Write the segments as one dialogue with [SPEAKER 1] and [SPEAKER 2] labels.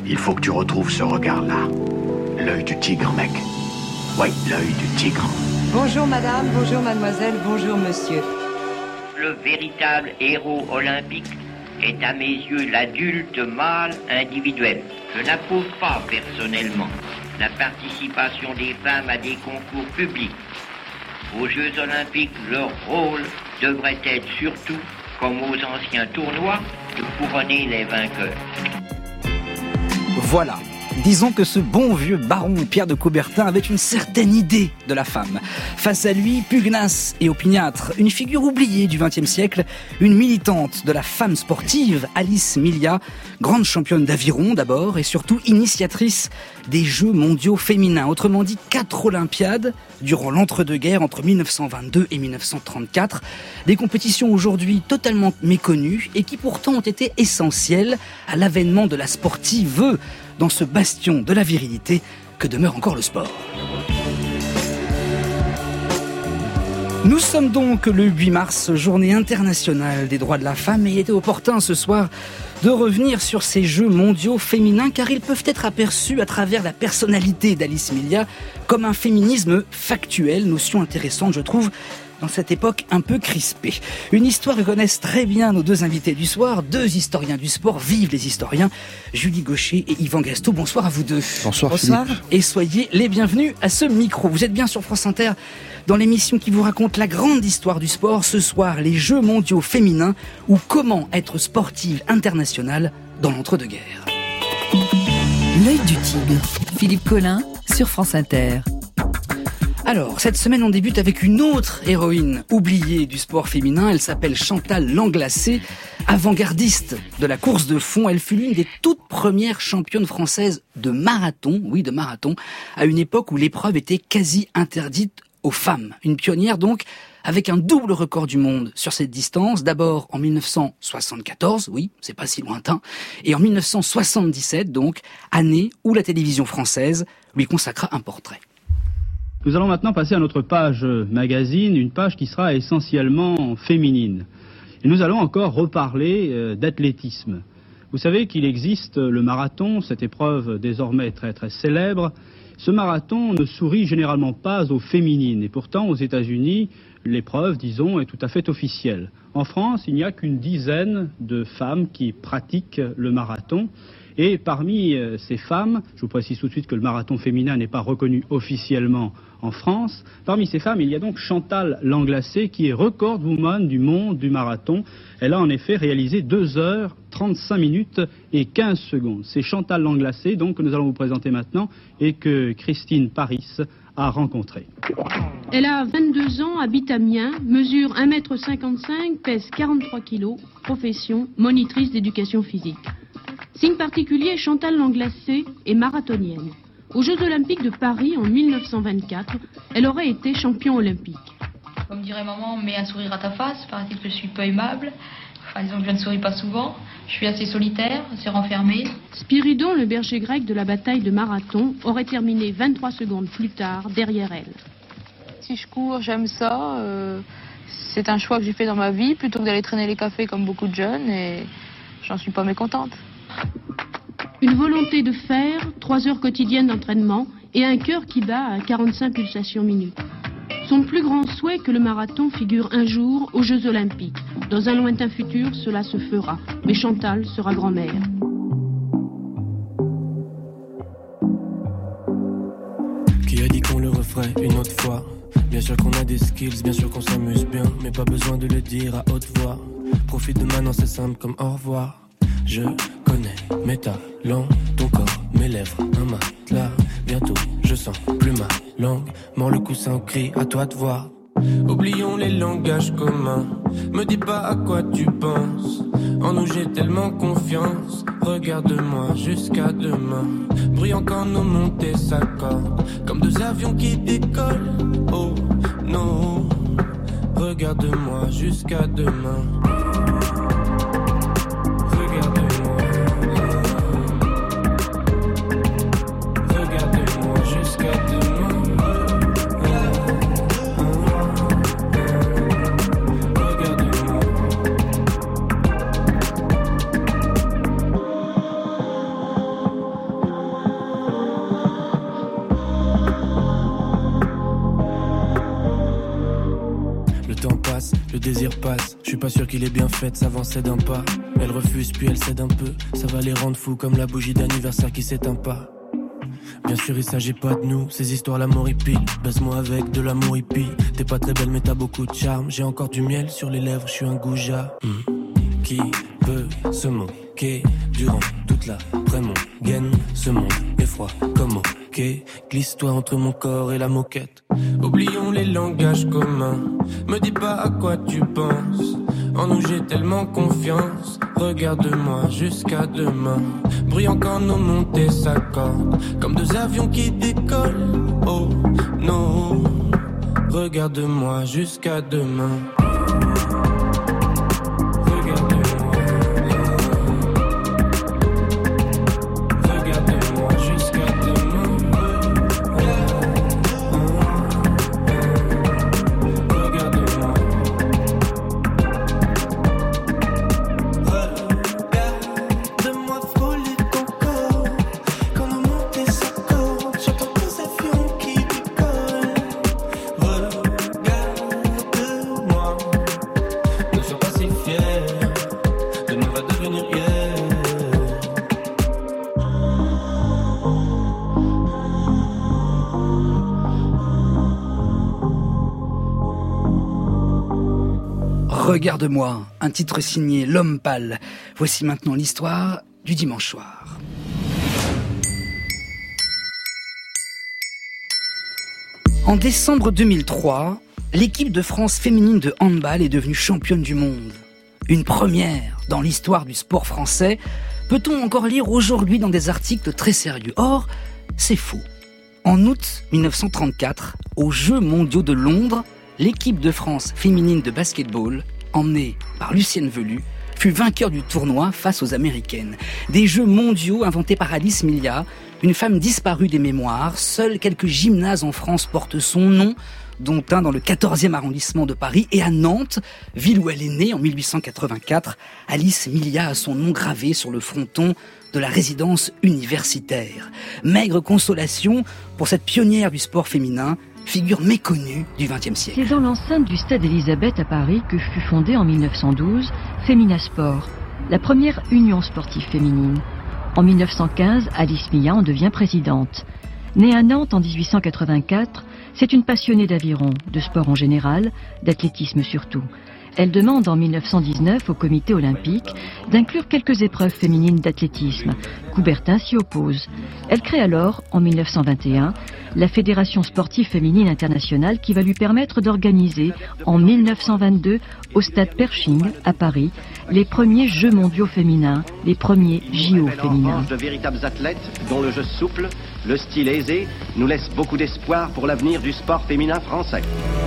[SPEAKER 1] il faut que tu retrouves ce regard-là. L'œil du tigre, mec. Oui, l'œil du tigre.
[SPEAKER 2] Bonjour madame, bonjour mademoiselle, bonjour monsieur.
[SPEAKER 3] Le véritable héros olympique est à mes yeux l'adulte mâle individuel. Je n'approuve pas personnellement la participation des femmes à des concours publics. Aux Jeux olympiques, leur rôle devrait être surtout, comme aux anciens tournois, de couronner les vainqueurs.
[SPEAKER 4] Voilà. Disons que ce bon vieux baron Pierre de Coubertin avait une certaine idée de la femme. Face à lui, pugnace et opiniâtre, une figure oubliée du XXe siècle, une militante de la femme sportive, Alice Millia, grande championne d'aviron d'abord et surtout initiatrice des Jeux mondiaux féminins. Autrement dit, 4 Olympiades durant l'entre-deux-guerres entre 1922 et 1934. Des compétitions aujourd'hui totalement méconnues et qui pourtant ont été essentielles à l'avènement de la sportive dans ce bastion de la virilité que demeure encore le sport. Nous sommes donc le 8 mars, journée internationale des droits de la femme, et il était opportun ce soir de revenir sur ces Jeux mondiaux féminins car ils peuvent être aperçus à travers la personnalité d'Alice Millia comme un féminisme factuel, notion intéressante je trouve dans cette époque un peu crispée. Une histoire que connaissent très bien nos deux invités du soir, deux historiens du sport, vivent les historiens, Julie Gaucher et Yvan Gastaud. Bonsoir à vous deux.
[SPEAKER 5] Bonsoir Philippe.
[SPEAKER 4] Et soyez les bienvenus à ce micro. Vous êtes bien sur France Inter dans l'émission qui vous raconte la grande histoire du sport. Ce soir, les Jeux mondiaux féminins ou comment être sportive internationale dans l'entre-deux-guerres.
[SPEAKER 6] L'œil du tigre. Philippe Collin sur France Inter.
[SPEAKER 4] Alors, cette semaine, on débute avec une autre héroïne oubliée du sport féminin. Elle s'appelle Chantal Langlacé. Avant-gardiste de la course de fond, elle fut l'une des toutes premières championnes françaises de marathon, à une époque où l'épreuve était quasi interdite aux femmes. Une pionnière donc, avec un double record du monde sur cette distance, d'abord en 1974, oui, c'est pas si lointain, et en 1977 donc, année où la télévision française lui consacra un portrait.
[SPEAKER 7] Nous allons maintenant passer à notre page magazine, une page qui sera essentiellement féminine. Et nous allons encore reparler d'athlétisme. Vous savez qu'il existe le marathon, cette épreuve désormais très très célèbre. Ce marathon ne sourit généralement pas aux féminines. Et pourtant, aux États-Unis, l'épreuve, disons, est tout à fait officielle. En France, il n'y a qu'une dizaine de femmes qui pratiquent le marathon. Et parmi ces femmes, je vous précise tout de suite que le marathon féminin n'est pas reconnu officiellement en France, parmi ces femmes, il y a donc Chantal Langlacé qui est record woman du monde du marathon. Elle a en effet réalisé 2 heures, 35 minutes et 15 secondes. C'est Chantal Langlacé donc que nous allons vous présenter maintenant et que Christine Paris a rencontré.
[SPEAKER 8] Elle a 22 ans, habite Amiens, mesure 1,55 m, pèse 43 kg, profession monitrice d'éducation physique. Signe particulier, Chantal Langlacé est marathonienne. Aux Jeux Olympiques de Paris en 1924, elle aurait été champion olympique.
[SPEAKER 9] Comme dirait maman, mets un sourire à ta face, paraît-il que je suis peu aimable. Enfin, disons que je ne souris pas souvent. Je suis assez solitaire, assez renfermée.
[SPEAKER 8] Spiridon, le berger grec de la bataille de Marathon, aurait terminé 23 secondes plus tard derrière elle.
[SPEAKER 10] Si je cours, j'aime ça. C'est un choix que j'ai fait dans ma vie, plutôt que d'aller traîner les cafés comme beaucoup de jeunes, et j'en suis pas mécontente.
[SPEAKER 8] Une volonté de faire, 3 heures quotidiennes d'entraînement et un cœur qui bat à 45 pulsations minutes. Son plus grand souhait que le marathon figure un jour aux Jeux Olympiques. Dans un lointain futur, cela se fera. Mais Chantal sera grand-mère.
[SPEAKER 11] Qui a dit qu'on le referait une autre fois? Bien sûr qu'on a des skills, bien sûr qu'on s'amuse bien, mais pas besoin de le dire à haute voix. Profite de maintenant, c'est simple comme au revoir. Je connais mes talents, ton corps, mes lèvres, un matelas. Bientôt, je sens plus ma langue. Mord le coussin, crie, à toi de voir. Oublions les langages communs. Me dis pas à quoi tu penses. En nous j'ai tellement confiance. Regarde-moi jusqu'à demain. Brillant quand nos montées s'accordent. Comme 2 avions qui décollent. Oh non. Regarde-moi jusqu'à demain. désir passe. Je suis pas sûr qu'il est bien fait, s'avancer d'un pas. Elle refuse puis elle cède un peu. Ça va les rendre fous comme la bougie d'anniversaire qui s'éteint pas. Bien sûr il s'agit pas de nous, ces histoires l'amour hippie. Baisse-moi avec de l'amour hippie. T'es pas très belle mais t'as beaucoup de charme. J'ai encore du miel sur les lèvres, je suis un goujat. Qui peut se moquer durant toute l'après-midi? Ce monde est froid comme ok. Glisse-toi entre mon corps et la moquette. Oublions les langages communs. Me dis pas à quoi tu penses. En nous j'ai tellement confiance. Regarde-moi jusqu'à demain. Bruyant quand nos montées s'accordent. Comme deux avions qui décollent. Oh non. Regarde-moi jusqu'à demain.
[SPEAKER 4] Regarde-moi, un titre signé L'Homme Pâle. Voici maintenant l'histoire du dimanche soir. En décembre 2003, l'équipe de France féminine de handball est devenue championne du monde. Une première dans l'histoire du sport français, peut-on encore lire aujourd'hui dans des articles très sérieux. Or, c'est faux. En août 1934, aux Jeux mondiaux de Londres, l'équipe de France féminine de basketball, emmenée par Lucienne Velu, fut vainqueur du tournoi face aux Américaines. Des Jeux mondiaux inventés par Alice Milia, une femme disparue des mémoires. Seuls quelques gymnases en France portent son nom, dont un dans le 14e arrondissement de Paris. Et à Nantes, ville où elle est née en 1884, Alice Milia a son nom gravé sur le fronton de la résidence universitaire. Maigre consolation pour cette pionnière du sport féminin, figure méconnue du XXe siècle.
[SPEAKER 5] C'est dans l'enceinte du stade Élisabeth à Paris que fut fondée en 1912 Femina Sport, la première union sportive féminine. En 1915, Alice Milia en devient présidente. Née à Nantes en 1884, c'est une passionnée d'aviron, de sport en général, d'athlétisme surtout. Elle demande en 1919 au comité olympique d'inclure quelques épreuves féminines d'athlétisme. Coubertin s'y oppose. Elle crée alors, en 1921, la Fédération sportive féminine internationale qui va lui permettre d'organiser, en 1922, au stade Pershing, à Paris, les premiers Jeux mondiaux féminins, les premiers JO féminins.
[SPEAKER 12] De véritables athlètes dont le jeu souple, le style aisé, nous laisse beaucoup d'espoir pour l'avenir du sport féminin français.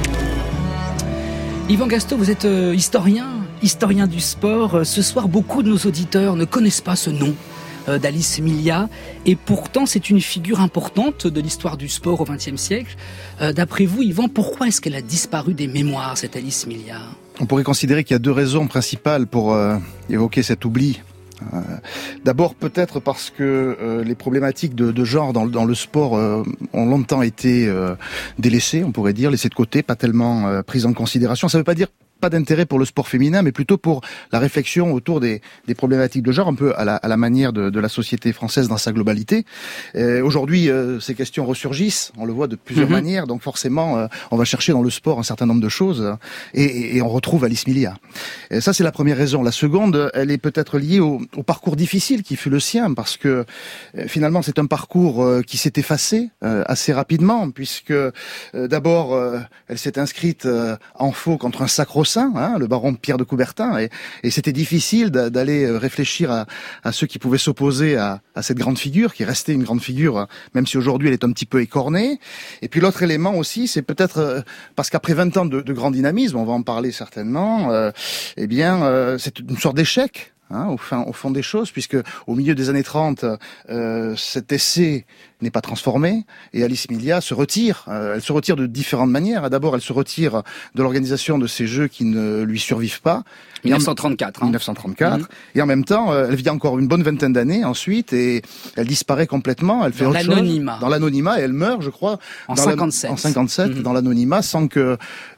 [SPEAKER 4] Yvan Gastaut, vous êtes historien du sport. Ce soir, beaucoup de nos auditeurs ne connaissent pas ce nom d'Alice Milia, et pourtant c'est une figure importante de l'histoire du sport au XXe siècle. D'après vous, Yvan, pourquoi est-ce qu'elle a disparu des mémoires, cette Alice Milia ?
[SPEAKER 13] On pourrait considérer qu'il y a deux raisons principales pour évoquer cet oubli. D'abord peut-être parce que les problématiques de genre dans le sport ont longtemps été délaissées, on pourrait dire, laissées de côté, pas tellement prises en considération. Ça ne veut pas dire pas d'intérêt pour le sport féminin, mais plutôt pour la réflexion autour des problématiques de genre, un peu à la manière de la société française dans sa globalité. Aujourd'hui, ces questions ressurgissent, on le voit de plusieurs manières, donc forcément, on va chercher dans le sport un certain nombre de choses, et on retrouve Alice Milia. Et ça, c'est la première raison. La seconde, elle est peut-être liée au parcours difficile qui fut le sien, parce que finalement, c'est un parcours qui s'est effacé assez rapidement, puisque d'abord, elle s'est inscrite en faux contre un sacro-saint, le baron Pierre de Coubertin, et c'était difficile d'aller réfléchir à ceux qui pouvaient s'opposer à cette grande figure, qui restait une grande figure, même si aujourd'hui elle est un petit peu écornée. Et puis l'autre élément aussi, c'est peut-être parce qu'après 20 ans de grand dynamisme, on va en parler certainement, c'est une sorte d'échec. Au fond des choses, puisque au milieu des années 30, cet essai n'est pas transformée, et Alice Milia se retire. Elle se retire de différentes manières. D'abord, elle se retire de l'organisation de ces Jeux qui ne lui survivent pas.
[SPEAKER 4] 1934.
[SPEAKER 13] 1934. Et en même temps, elle vit encore une bonne vingtaine d'années ensuite, et elle disparaît complètement. Elle fait autre chose. Dans l'anonymat. Et elle meurt, je crois,
[SPEAKER 4] en 57.
[SPEAKER 13] En 57, dans l'anonymat, sans que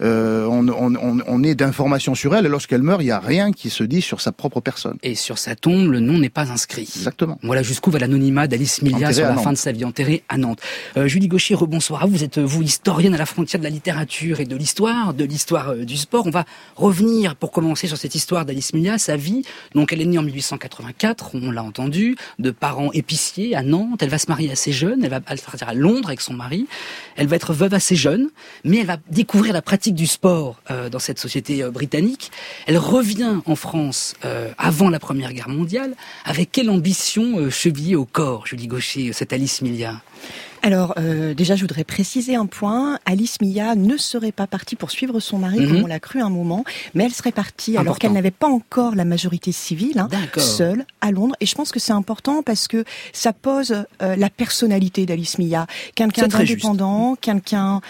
[SPEAKER 13] on ait d'informations sur elle. Et lorsqu'elle meurt, il n'y a rien qui se dit sur sa propre personne.
[SPEAKER 4] Et sur sa tombe, le nom n'est pas inscrit.
[SPEAKER 13] Exactement.
[SPEAKER 4] Voilà jusqu'où va l'anonymat d'Alice Milia
[SPEAKER 13] enterrée
[SPEAKER 4] sur la fin de sa vie, enterrée à Nantes. Julie Gaucher, rebonsoir. Vous êtes, vous, historienne à la frontière de la littérature et de l'histoire du sport. On va revenir, pour commencer, sur cette histoire d'Alice Milia, sa vie. Donc, elle est née en 1884, on l'a entendu, de parents épiciers à Nantes. Elle va se marier assez jeune. Elle va partir à Londres avec son mari. Elle va être veuve assez jeune, mais elle va découvrir la pratique du sport dans cette société britannique. Elle revient en France avant la Première Guerre mondiale. Avec quelle ambition chevillée au corps, Julie Gaucher, cette Alice Milia?
[SPEAKER 14] Alors, déjà, je voudrais préciser un point. Alice Milia ne serait pas partie pour suivre son mari, comme on l'a cru un moment, mais elle serait partie alors qu'elle n'avait pas encore la majorité civile, seule, à Londres. Et je pense que c'est important parce que ça pose la personnalité d'Alice Milia. Quelqu'un d'indépendant, quelqu'un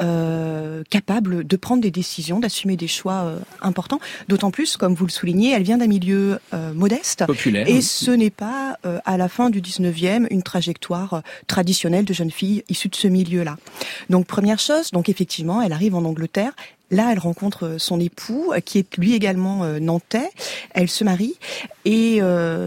[SPEAKER 14] capable de prendre des décisions, d'assumer des choix importants. D'autant plus, comme vous le soulignez, elle vient d'un milieu modeste.
[SPEAKER 4] Populaire.
[SPEAKER 14] Et ce n'est pas, à la fin du 19e, une trajectoire traditionnelle de jeune fille issue de ce milieu-là. Donc première chose, donc effectivement, elle arrive en Angleterre. Là, elle rencontre son époux, qui est lui également nantais. Elle se marie et elle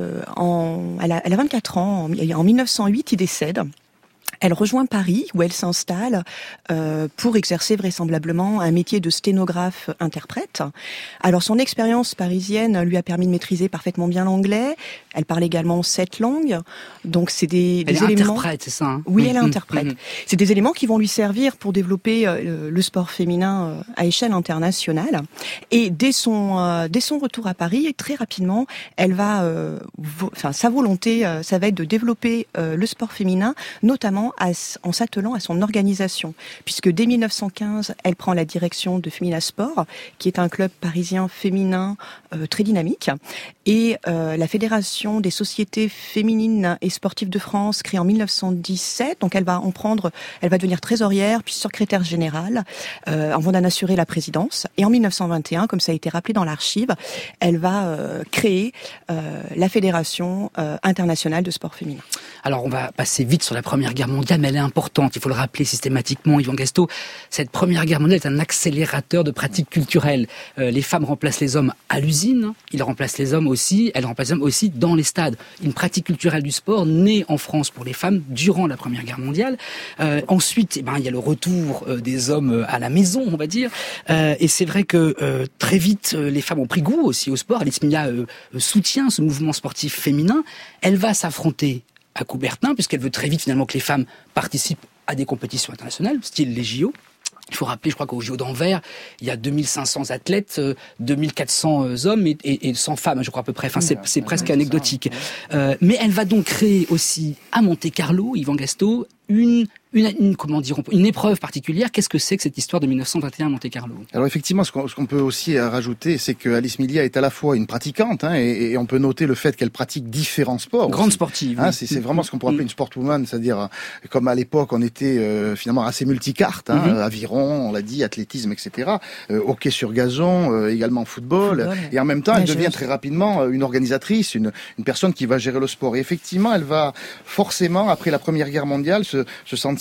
[SPEAKER 14] a 24 ans. En 1908, il décède. Elle rejoint Paris, où elle s'installe pour exercer vraisemblablement un métier de sténographe-interprète. Alors, son expérience parisienne lui a permis de maîtriser parfaitement bien l'anglais. Elle parle également 7 langues. Donc, c'est des éléments...
[SPEAKER 4] Elle est interprète, c'est ça, hein?
[SPEAKER 14] Oui, elle est interprète. C'est des éléments qui vont lui servir pour développer le sport féminin à échelle internationale. Et dès son retour à Paris, très rapidement, elle va... sa volonté, ça va être de développer le sport féminin, notamment en s'attelant à son organisation, puisque dès 1915, elle prend la direction de Femina Sport, qui est un club parisien féminin très dynamique, et la Fédération des sociétés féminines et sportives de France, créée en 1917, donc elle va devenir trésorière, puis secrétaire générale, avant d'en assurer la présidence, et en 1921, comme ça a été rappelé dans l'archive, elle va créer la Fédération internationale de sport féminin.
[SPEAKER 4] Alors on va passer vite sur la Première Guerre mondiale, mais elle est importante, il faut le rappeler systématiquement, Yvan Gastaut. Cette Première Guerre mondiale est un accélérateur de pratiques culturelles. Les femmes remplacent les hommes à l'usine, elles remplacent les hommes aussi dans les stades. Une pratique culturelle du sport née en France pour les femmes durant la Première Guerre mondiale. Ensuite, il y a le retour des hommes à la maison, on va dire. Et c'est vrai que très vite, les femmes ont pris goût aussi au sport. Alice Milia soutient ce mouvement sportif féminin. Elle va s'affronter à Coubertin, puisqu'elle veut très vite finalement que les femmes participent à des compétitions internationales, style les JO. Il faut rappeler, je crois qu'au JO d'Anvers, il y a 2500 athlètes, 2400 hommes et 100 femmes, je crois à peu près. Enfin, c'est presque anecdotique. Mais elle va donc créer aussi à Monte-Carlo, Yvan Gastaut, une épreuve particulière. Qu'est-ce que c'est que cette histoire de 1921 à Monte-Carlo? Alors
[SPEAKER 13] effectivement, ce qu'on peut aussi rajouter, c'est que Alice Milia est à la fois une pratiquante, et on peut noter le fait qu'elle pratique différents sports.
[SPEAKER 4] Grande sportive.
[SPEAKER 13] C'est vraiment ce qu'on pourrait appeler une sportwoman, c'est-à-dire comme à l'époque on était finalement assez multicarte, aviron, on l'a dit, athlétisme, etc. Hockey sur gazon, également football. Et en même temps, elle devient très rapidement une organisatrice, une personne qui va gérer le sport. Et effectivement, elle va forcément, après la Première Guerre mondiale, se sentir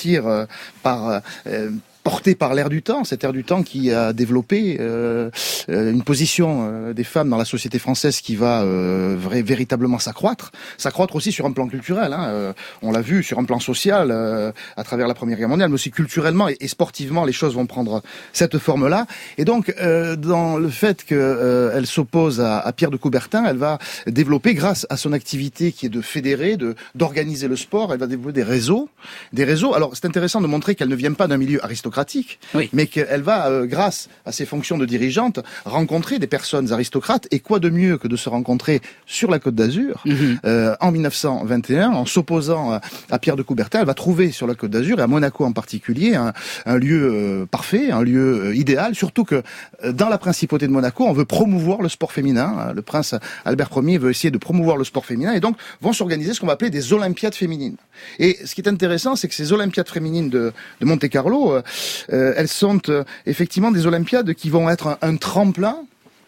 [SPEAKER 13] porté par l'air du temps, cet air du temps qui a développé une position des femmes dans la société française qui va véritablement s'accroître aussi sur un plan culturel. On l'a vu sur un plan social à travers la Première Guerre mondiale, mais aussi culturellement et sportivement, les choses vont prendre cette forme-là. Et donc, dans le fait qu'elle s'oppose à Pierre de Coubertin, elle va développer, grâce à son activité qui est de fédérer, d'organiser le sport, elle va développer des réseaux. Alors, c'est intéressant de montrer qu'elle ne vient pas d'un milieu aristocratique. aristocratique, mais qu'elle va, grâce à ses fonctions de dirigeante, rencontrer des personnes aristocrates. Et quoi de mieux que de se rencontrer sur la Côte d'Azur en 1921, en s'opposant à Pierre de Coubertin. Elle va trouver sur la Côte d'Azur, et à Monaco en particulier, un lieu parfait, un lieu idéal, surtout que dans la principauté de Monaco, on veut promouvoir le sport féminin. Le prince Albert Ier veut essayer de promouvoir le sport féminin, et donc vont s'organiser ce qu'on va appeler des Olympiades féminines. Et ce qui est intéressant, c'est que ces Olympiades féminines de Monte-Carlo, elles sont effectivement des Olympiades qui vont être un tremplin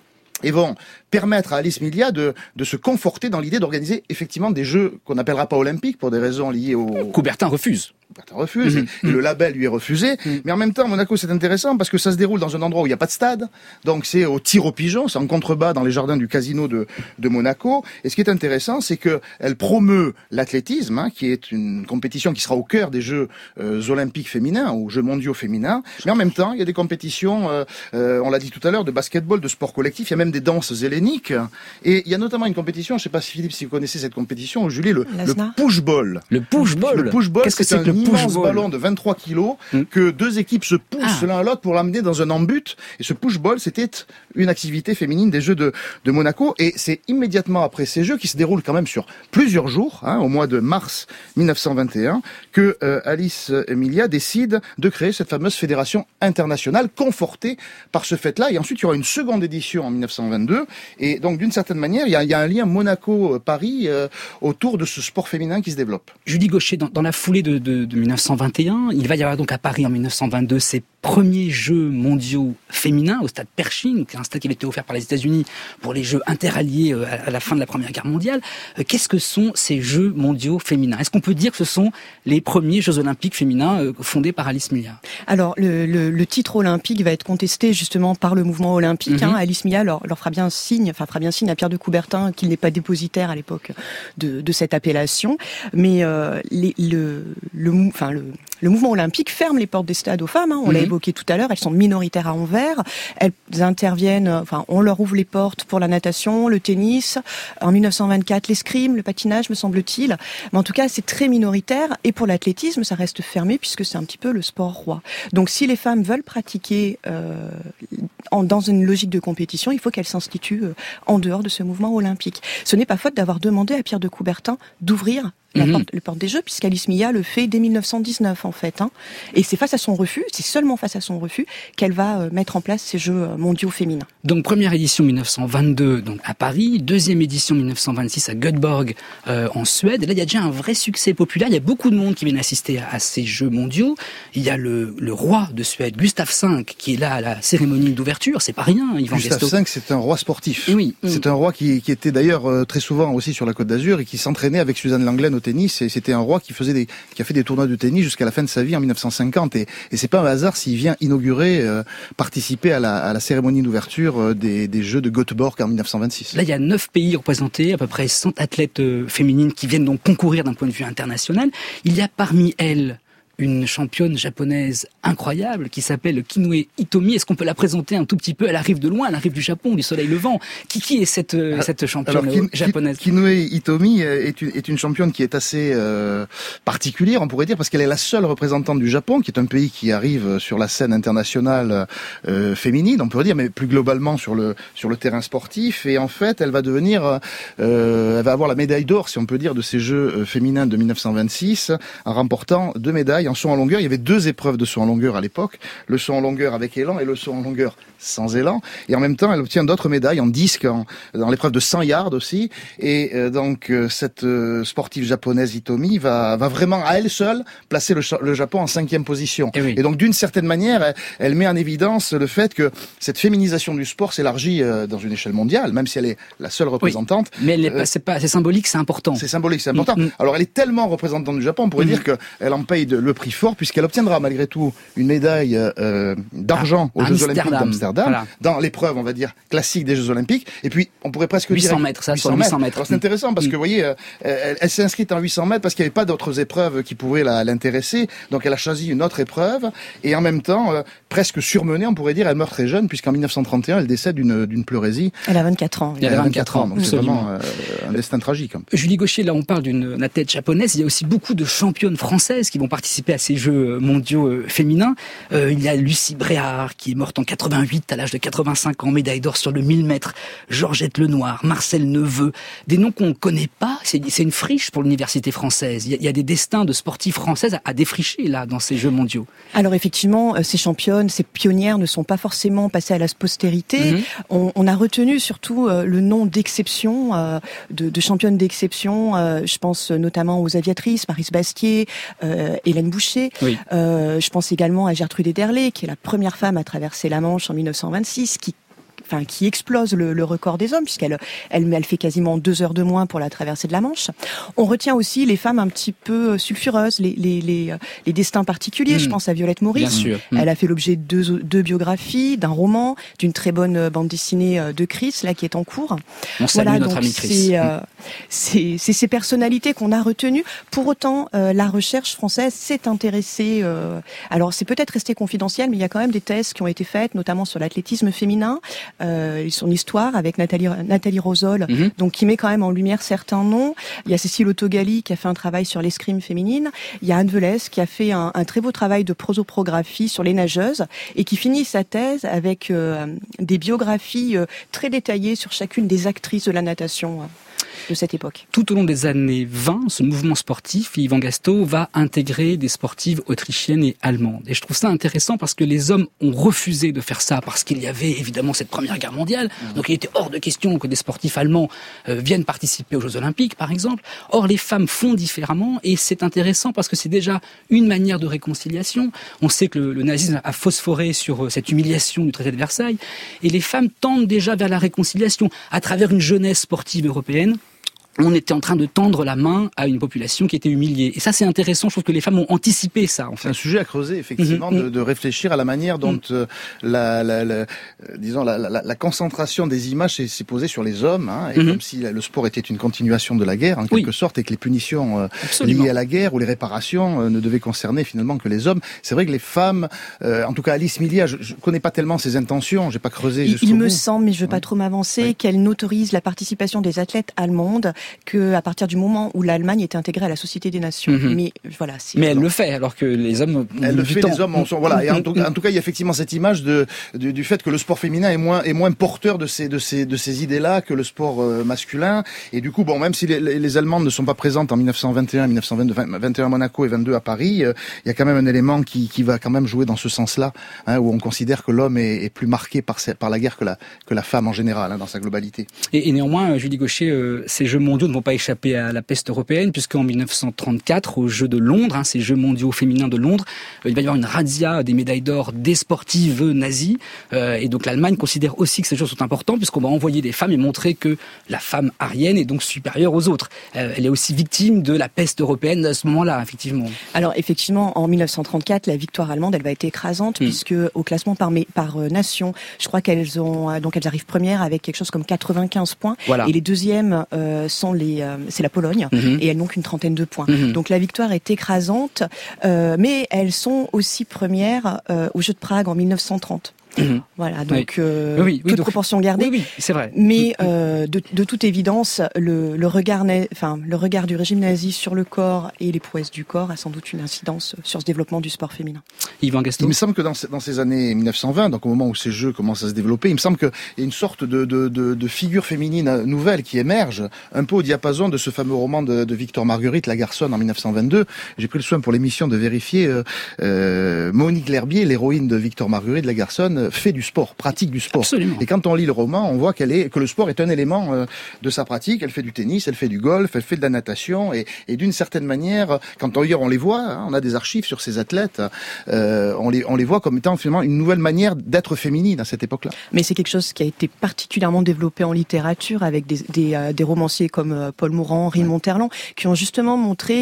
[SPEAKER 13] et vont permettre à Alice Milia de se conforter dans l'idée d'organiser effectivement des Jeux qu'on n'appellera pas olympiques pour des raisons liées au...
[SPEAKER 4] Coubertin refuse.
[SPEAKER 13] Et le label lui est refusé. Mais en même temps, Monaco, c'est intéressant parce que ça se déroule dans un endroit où il n'y a pas de stade. Donc c'est au tir au pigeon, c'est en contrebas dans les jardins du casino de Monaco. Et ce qui est intéressant, c'est que elle promeut l'athlétisme, qui est une compétition qui sera au cœur des Jeux olympiques féminins ou Jeux mondiaux féminins. Mais en même temps, il y a des compétitions, on l'a dit tout à l'heure, de basketball, de sport collectif. Il y a même des danses helléniques. Et il y a notamment une compétition, je ne sais pas si Philippe, si vous connaissez cette compétition, Julie, le push-ball.
[SPEAKER 4] Le push-ball.
[SPEAKER 13] Le push-ball,
[SPEAKER 4] qu'est-ce que c'est que le
[SPEAKER 13] immense ballon de 23 kilos que deux équipes se poussent l'un à l'autre pour l'amener dans un embut. Et ce push-ball, c'était une activité féminine des Jeux de Monaco. Et c'est immédiatement après ces Jeux, qui se déroulent quand même sur plusieurs jours, au mois de mars 1921, que Alice Milia décide de créer cette fameuse fédération internationale confortée par ce fait-là. Et ensuite, il y aura une seconde édition en 1922. Et donc, d'une certaine manière, il y a un lien Monaco-Paris autour de ce sport féminin qui se développe.
[SPEAKER 4] Julie Gaucher, dans la foulée de 1921, il va y avoir donc à Paris en 1922 ces premiers Jeux mondiaux féminins au stade Pershing, un stade qui avait été offert par les États-Unis pour les Jeux interalliés à la fin de la Première Guerre mondiale. Qu'est-ce que sont ces Jeux mondiaux féminins? Est-ce qu'on peut dire que ce sont les premiers Jeux olympiques féminins fondés par Alice Milia? Alors, le titre olympique va être contesté justement par le mouvement olympique.
[SPEAKER 14] Alice Milia leur fera bien signe à Pierre de Coubertin qu'il n'est pas dépositaire à l'époque de cette appellation. Mais le mouvement olympique ferme les portes des stades aux femmes. On l'a évoqué tout à l'heure. Elles sont minoritaires à Anvers. Elles interviennent. On leur ouvre les portes pour la natation, le tennis. En 1924, l'escrime, le patinage, me semble-t-il. Mais en tout cas, c'est très minoritaire. Et pour l'athlétisme, ça reste fermé puisque c'est un petit peu le sport roi. Donc, si les femmes veulent pratiquer dans une logique de compétition, il faut qu'elles s'instituent en dehors de ce mouvement olympique. Ce n'est pas faute d'avoir demandé à Pierre de Coubertin d'ouvrir le porte des Jeux, puisqu'Alice Milia le fait dès 1919 en fait. Et c'est seulement face à son refus qu'elle va mettre en place ces Jeux mondiaux féminins.
[SPEAKER 4] Donc première édition 1922 donc à Paris, deuxième édition 1926 à Göteborg en Suède. Et là il y a déjà un vrai succès populaire, il y a beaucoup de monde qui viennent assister à ces Jeux mondiaux. Il y a le roi de Suède, Gustave V, qui est là à la cérémonie d'ouverture, c'est pas rien.
[SPEAKER 13] Gustave V, c'est un roi sportif. C'est un roi qui était d'ailleurs très souvent aussi sur la Côte d'Azur et qui s'entraînait avec Suzanne Langlaine au tennis, et c'était un roi qui a fait des tournois de tennis jusqu'à la fin de sa vie en 1950, et c'est pas un hasard s'il vient inaugurer, participer à la cérémonie d'ouverture des Jeux de Göteborg en 1926.
[SPEAKER 4] Là, il y a 9 pays représentés, à peu près 100 athlètes féminines qui viennent donc concourir d'un point de vue international. Il y a parmi elles une championne japonaise incroyable qui s'appelle Kinoue Hitomi. Est-ce qu'on peut la présenter un tout petit peu? Elle arrive de loin, elle arrive du Japon, du soleil levant. Qui est cette championne japonaise?
[SPEAKER 13] Kinoue Hitomi est une championne qui est assez particulière, on pourrait dire, parce qu'elle est la seule représentante du Japon, qui est un pays qui arrive sur la scène internationale féminine, on pourrait dire, mais plus globalement sur le terrain sportif. Et en fait, elle va avoir la médaille d'or, si on peut dire, de ces Jeux féminins de 1926, en remportant 2 médailles en saut en longueur. Il y avait 2 épreuves de saut en longueur à l'époque, le saut en longueur avec élan et le saut en longueur sans élan. Et en même temps, elle obtient d'autres médailles en disque, dans l'épreuve de 100 yards aussi. Et donc, cette sportive japonaise Hitomi va vraiment, à elle seule, placer le Japon en 5e position. Et donc, d'une certaine manière, elle met en évidence le fait que cette féminisation du sport s'élargit dans une échelle mondiale, même si elle est la seule représentante.
[SPEAKER 4] Mais c'est symbolique, c'est important.
[SPEAKER 13] C'est symbolique, c'est important. Alors, elle est tellement représentante du Japon, on pourrait dire qu'elle en paye le prix fort, puisqu'elle obtiendra malgré tout une médaille d'argent aux Jeux Olympiques d'Amsterdam, dans l'épreuve, on va dire, classique des Jeux Olympiques. Et puis, on pourrait presque
[SPEAKER 4] 800 mètres, ça, 800 mètres.
[SPEAKER 13] Alors, c'est intéressant parce que, vous voyez, elle s'est inscrite en 800 mètres parce qu'il n'y avait pas d'autres épreuves qui pouvaient l'intéresser. Donc, elle a choisi une autre épreuve. Et en même temps, presque surmenée, on pourrait dire, elle meurt très jeune, puisqu'en 1931, elle décède d'une pleurésie.
[SPEAKER 14] Elle a 24 ans.
[SPEAKER 13] Elle a 24 ans. Donc, c'est vraiment un destin tragique.
[SPEAKER 4] Julie Gaucher, là, on parle d'une athlète japonaise. Il y a aussi beaucoup de championnes françaises qui vont participer participer à ces Jeux mondiaux féminins. Il y a Lucie Bréard qui est morte en 88 à l'âge de 85 ans, médaille d'or sur le 1000 mètres. Georgette Lenoir, Marcel Neveu, des noms qu'on ne connaît pas. C'est une friche pour l'université française. Il y a des destins de sportifs françaises à défricher là dans ces Jeux mondiaux.
[SPEAKER 14] Alors effectivement, ces championnes, ces pionnières ne sont pas forcément passées à la postérité. On a retenu surtout le nom d'exception, de championnes d'exception. Je pense notamment aux aviatrices, Maryse Bastier, Hélène Boucher. Oui. Je pense également à Gertrude Ederle, qui est la première femme à traverser la Manche en 1926, qui explose le record des hommes, puisqu'elle fait quasiment 2 heures de moins pour la traversée de la Manche. On retient aussi les femmes un petit peu sulfureuses, les destins particuliers. Je pense à Violette Maurice. Elle a fait l'objet de deux biographies, d'un roman, d'une très bonne bande dessinée de Chris, là, qui est en cours.
[SPEAKER 4] On salue notre ami Chris.
[SPEAKER 14] C'est ces personnalités qu'on a retenues. Pour autant, la recherche française s'est intéressée. Alors, c'est peut-être resté confidentiel, mais il y a quand même des thèses qui ont été faites, notamment sur l'athlétisme féminin. Son histoire avec Nathalie Rosol, donc qui met quand même en lumière certains noms. Il y a Cécile Autogali qui a fait un travail sur l'escrime féminine. Il y a Anne Velès qui a fait un très beau travail de prosoprographie sur les nageuses et qui finit sa thèse avec des biographies très détaillées sur chacune des actrices de la natation de cette époque.
[SPEAKER 4] Tout au long des années 20, ce mouvement sportif, Yvan Gastaut, va intégrer des sportives autrichiennes et allemandes. Et je trouve ça intéressant parce que les hommes ont refusé de faire ça parce qu'il y avait évidemment cette Première Guerre mondiale. Donc il était hors de question que des sportifs allemands viennent participer aux Jeux Olympiques, par exemple. Or, les femmes font différemment et c'est intéressant parce que c'est déjà une manière de réconciliation. On sait que le nazisme a phosphoré sur cette humiliation du traité de Versailles et les femmes tendent déjà vers la réconciliation à travers une jeunesse sportive européenne. On était en train de tendre la main à une population qui était humiliée. Et ça, c'est intéressant. Je trouve que les femmes ont anticipé ça, en fait.
[SPEAKER 13] C'est un sujet à creuser, effectivement, de réfléchir à la manière dont la concentration des images s'est posée sur les hommes, hein, et comme si le sport était une continuation de la guerre, en quelque sorte, et que les punitions liées à la guerre ou les réparations ne devaient concerner finalement que les hommes. C'est vrai que les femmes, en tout cas Alice Milia, je connais pas tellement ses intentions, j'ai pas creusé jusqu'au bout.
[SPEAKER 14] Il me semble, mais je veux pas trop m'avancer, qu'elle n'autorise la participation des athlètes allemandes qu'à partir du moment où l'Allemagne était intégrée à la Société des Nations. Mais voilà.
[SPEAKER 4] Mais elle le fait, alors que les hommes.
[SPEAKER 13] Elle le fait, les hommes sont voilà. Et en tout cas, il y a effectivement cette image du fait que le sport féminin est moins porteur de ces idées-là que le sport masculin. Et du coup, bon, même si les Allemandes ne sont pas présentes en 1921, 1921 à Monaco et 22 à Paris, il y a quand même un élément qui va quand même jouer dans ce sens-là, hein, où on considère que l'homme est plus marqué par la guerre que la femme en général, hein, dans sa globalité.
[SPEAKER 4] Et néanmoins, Julie Gaucher, ces Jeux mondiaux ne vont pas échapper à la peste européenne, puisqu'en 1934, aux Jeux de Londres, hein, ces Jeux mondiaux féminins de Londres, il va y avoir une razzia des médailles d'or des sportives nazies, et donc l'Allemagne considère aussi que ces Jeux sont importants, puisqu'on va envoyer des femmes et montrer que la femme aryenne est donc supérieure aux autres. Elle est aussi victime de la peste européenne à ce moment-là, effectivement.
[SPEAKER 14] Alors effectivement, en 1934, la victoire allemande, elle va être écrasante, puisque au classement par nation, je crois qu'elles arrivent premières avec quelque chose comme 95 points, voilà. Et les deuxièmes c'est la Pologne, et elles n'ont qu'une trentaine de points. Donc la victoire est écrasante, mais elles sont aussi premières aux Jeux de Prague en 1930. Voilà, donc toute proportion gardée.
[SPEAKER 4] Oui, c'est vrai.
[SPEAKER 14] Mais de toute évidence, le regard du régime nazi sur le corps et les prouesses du corps a sans doute une incidence sur ce développement du sport féminin.
[SPEAKER 4] Yvan Gastaut.
[SPEAKER 13] Il me semble que dans ces années 1920, donc au moment où ces jeux commencent à se développer, il me semble qu'il y a une sorte de figure féminine nouvelle qui émerge, un peu au diapason de ce fameux roman de Victor Marguerite, La Garçonne, en 1922. J'ai pris le soin pour l'émission de vérifier. Monique L'Herbier, l'héroïne de Victor Marguerite, La Garçonne, fait du sport, pratique du sport.
[SPEAKER 4] Absolument.
[SPEAKER 13] Et quand on lit le roman, on voit que le sport est un élément de sa pratique. Elle fait du tennis, elle fait du golf, elle fait de la natation, et d'une certaine manière, quand on les voit, hein, on a des archives sur ces athlètes, on les voit comme étant finalement une nouvelle manière d'être féminine à cette époque-là.
[SPEAKER 14] Mais c'est quelque chose qui a été particulièrement développé en littérature avec des romanciers comme Paul Morand, Henri Monterland, qui ont justement montré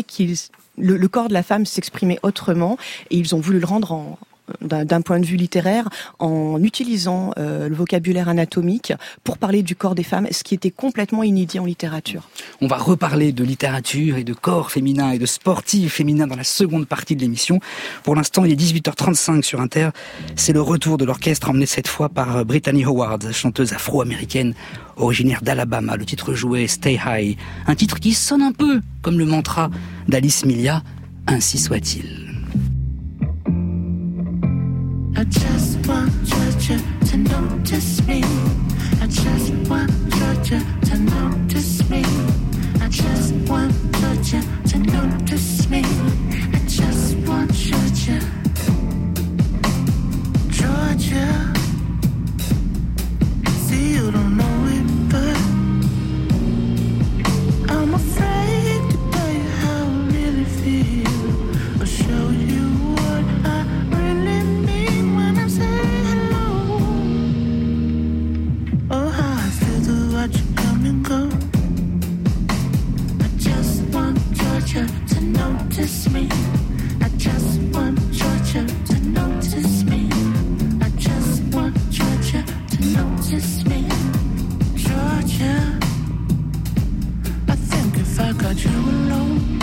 [SPEAKER 14] le corps de la femme s'exprimait autrement, et ils ont voulu le rendre d'un point de vue littéraire, en utilisant le vocabulaire anatomique pour parler du corps des femmes, ce qui était complètement inédit en littérature.
[SPEAKER 4] On va reparler de littérature et de corps féminin et de sportifs féminins dans la seconde partie de l'émission. Pour l'instant, il est 18h35 sur Inter. C'est le retour de l'orchestre emmené cette fois par Brittany Howard, chanteuse afro-américaine originaire d'Alabama. Le titre joué Stay High, un titre qui sonne un peu comme le mantra d'Alice Milia, ainsi soit-il.
[SPEAKER 15] Georgia to notice me. I just want Georgia to notice me. I just want Georgia to notice me. I just want Georgia. Georgia. See, you don't know it, but I'm afraid to tell you how I really feel, or show you what I really mean when I say hello. Oh, how I feel to watch you come and go. I just want Georgia to notice me. I just want Georgia to notice me. I just want Georgia to notice me. Georgia, I think if I got you alone,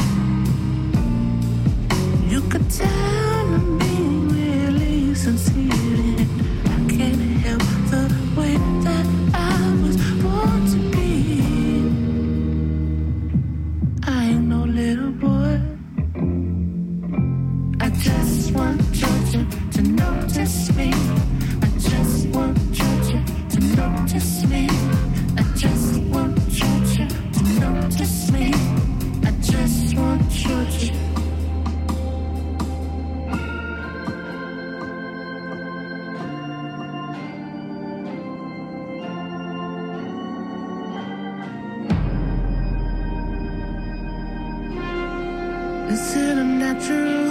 [SPEAKER 15] you could tell I'm being really sincere. I can't help the way that I was born to be. I ain't no little boy. I just want Georgia to notice me. I just want Georgia to notice me. I just want Georgia to notice me. I just want Georgia. Is it unnatural?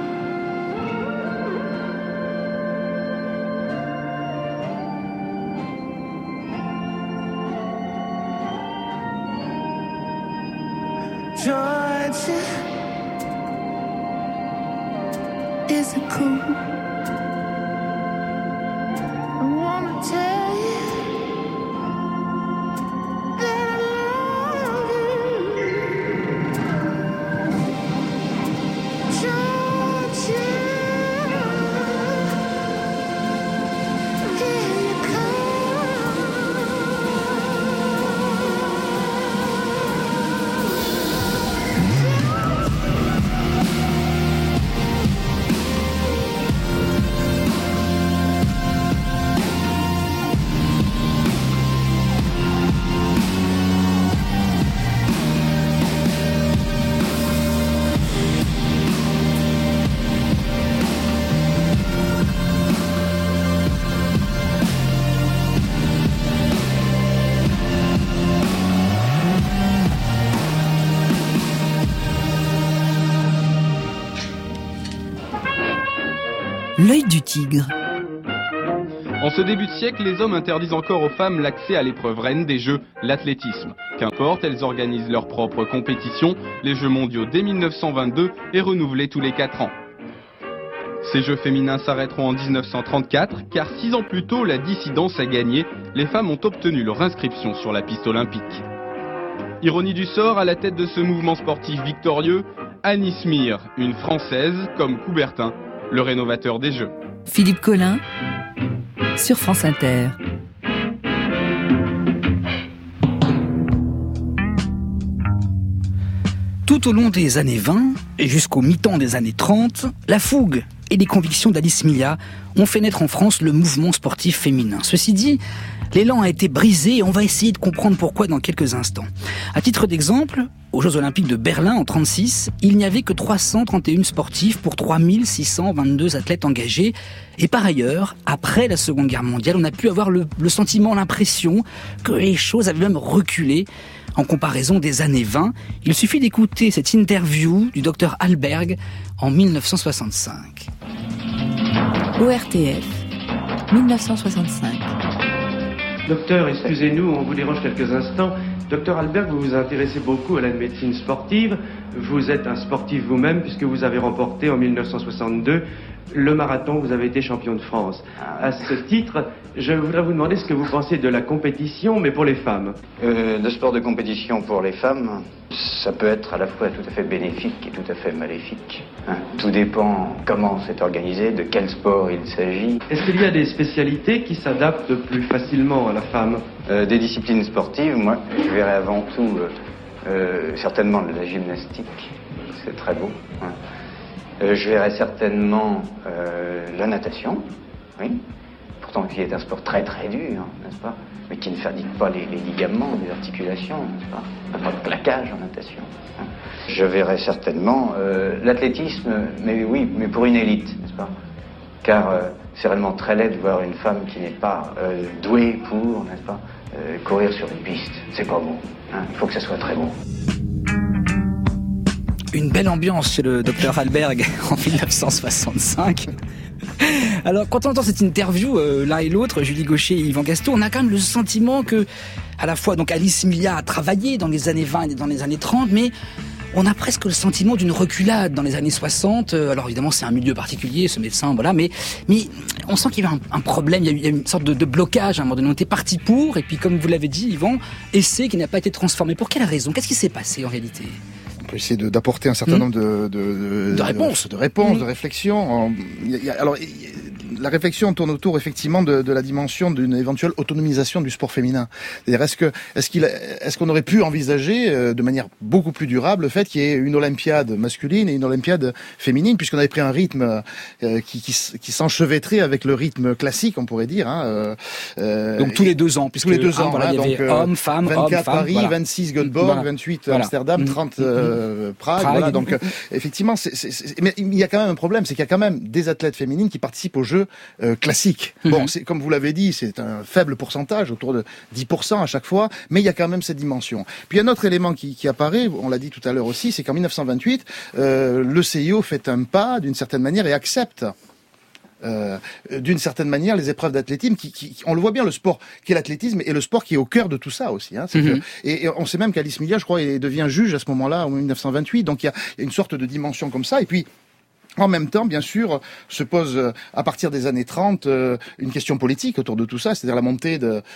[SPEAKER 15] Georgia, is it cool? I wanna tell you that I love you. Georgia, here you come.
[SPEAKER 6] L'œil du tigre.
[SPEAKER 16] En ce début de siècle, les hommes interdisent encore aux femmes l'accès à l'épreuve reine des Jeux, l'athlétisme. Qu'importe, elles organisent leur propre compétition, les Jeux mondiaux dès 1922 et renouvelés tous les 4 ans. Ces Jeux féminins s'arrêteront en 1934, car 6 ans plus tôt, la dissidence a gagné, les femmes ont obtenu leur inscription sur la piste olympique. Ironie du sort, à la tête de ce mouvement sportif victorieux, Annie Smir, une Française, comme Coubertin, le rénovateur des Jeux.
[SPEAKER 6] Philippe Collin, sur France Inter.
[SPEAKER 4] Tout au long des années 20 et jusqu'au mi-temps des années 30, la fougue et les convictions d'Alice Milla ont fait naître en France le mouvement sportif féminin. Ceci dit, l'élan a été brisé et on va essayer de comprendre pourquoi dans quelques instants. À titre d'exemple, aux Jeux Olympiques de Berlin en 1936, il n'y avait que 331 sportifs pour 3622 athlètes engagés. Et par ailleurs, après la Seconde Guerre mondiale, on a pu avoir le sentiment, l'impression que les choses avaient même reculé en comparaison des années 20. Il suffit d'écouter cette interview du docteur Alberg en 1965.
[SPEAKER 5] ORTF, 1965.
[SPEAKER 12] Docteur, excusez-nous, on vous dérange quelques instants. Docteur Alberg, vous vous intéressez beaucoup à la médecine sportive. Vous êtes un sportif vous-même puisque vous avez remporté en 1962 le marathon, vous avez été champion de France. À ce titre, je voudrais vous demander ce que vous pensez de la compétition, mais pour les femmes.
[SPEAKER 17] Le sport de compétition pour les femmes, ça peut être à la fois tout à fait bénéfique et tout à fait maléfique. Tout dépend comment c'est organisé, de quel sport il s'agit.
[SPEAKER 12] Est-ce qu'il y a des spécialités qui s'adaptent plus facilement à la femme?
[SPEAKER 17] Des disciplines sportives, moi, je verrais avant tout certainement de la gymnastique. C'est très beau. Je verrais certainement la natation, oui, pour pourtant qui est un sport très très dur, n'est-ce pas? Mais qui ne fatigue pas les ligaments, les articulations, n'est-ce pas? Pas de claquage en natation. Hein. Je verrais certainement l'athlétisme, mais oui, mais pour une élite, n'est-ce pas? Car c'est réellement très laid de voir une femme qui n'est pas douée pour, n'est-ce pas, courir sur une piste. C'est pas beau. Hein. Il faut que ça soit très beau.
[SPEAKER 4] Une belle ambiance chez le docteur Alberg en 1965. Alors, quand on entend cette interview, l'un et l'autre, Julie Gaucher et Yvan Gastaut, on a quand même le sentiment que, à la fois, donc Alice Milla a travaillé dans les années 20 et dans les années 30, mais on a presque le sentiment d'une reculade dans les années 60. Alors évidemment, c'est un milieu particulier, ce médecin, voilà, mais on sent qu'il y avait un problème, il y a une sorte de blocage à un moment donné. On était parti pour, et puis comme vous l'avez dit, Yvan, essai qui n'a pas été transformé. Pour quelle raison? Qu'est-ce qui s'est passé en réalité?
[SPEAKER 13] On peut essayer d'apporter un certain nombre de réponses, de réflexions. Alors, la réflexion tourne autour effectivement de la dimension d'une éventuelle autonomisation du sport féminin. C'est-à-dire est-ce qu'on aurait pu envisager de manière beaucoup plus durable le fait qu'il y ait une Olympiade masculine et une Olympiade féminine, puisqu'on avait pris un rythme qui s'enchevêtrait avec le rythme classique, on pourrait dire. Hein,
[SPEAKER 4] donc tous les 2 ans, puisque
[SPEAKER 13] tous les 2 ans,
[SPEAKER 4] voilà, il y avait hommes, femmes,
[SPEAKER 13] 24
[SPEAKER 4] Paris,
[SPEAKER 13] voilà. 26 Göteborg, voilà. 28 Amsterdam, 30 Prague. Voilà, donc effectivement, mais il y a quand même un problème, c'est qu'il y a quand même des athlètes féminines qui participent aux Jeux classiques. Bon, c'est comme vous l'avez dit, c'est un faible pourcentage, autour de 10% à chaque fois, mais il y a quand même cette dimension. Puis un autre élément qui apparaît, on l'a dit tout à l'heure aussi, c'est qu'en 1928, le CIO fait un pas d'une certaine manière et accepte d'une certaine manière les épreuves d'athlétisme on le voit bien, le sport qui est l'athlétisme et le sport qui est au cœur de tout ça aussi, hein, et on sait même qu'Alice Milla, je crois, devient juge à ce moment-là en 1928, donc il y a une sorte de dimension comme ça. Et puis en même temps, bien sûr, se pose à partir des années 30 une question politique autour de tout ça, c'est-à-dire la montée